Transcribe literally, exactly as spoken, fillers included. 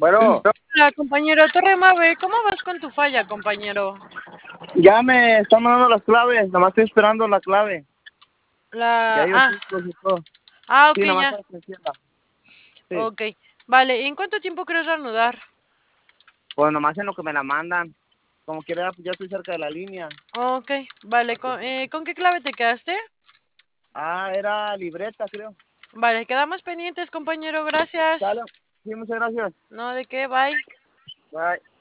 Bueno, Hola, compañero Torre Mave, ¿cómo vas con tu falla, compañero? ya me están mandando las claves, nomás estoy esperando la clave. Ya La... yo Ah, sí, pues, y todo. ah, ok, Sí, nomás ya. para que encienda. Sí, Ok. Vale, ¿y en cuánto tiempo quieres reanudar? pues nomás en lo que me la mandan. Como quiera, pues ya estoy cerca de la línea. Ok, vale, ¿con, eh, ¿con qué clave te quedaste? Ah, era libreta, creo. Vale, quedamos pendientes, compañero, gracias. Sale. Sí, muchas gracias. No, ¿de qué? Bye. Bye.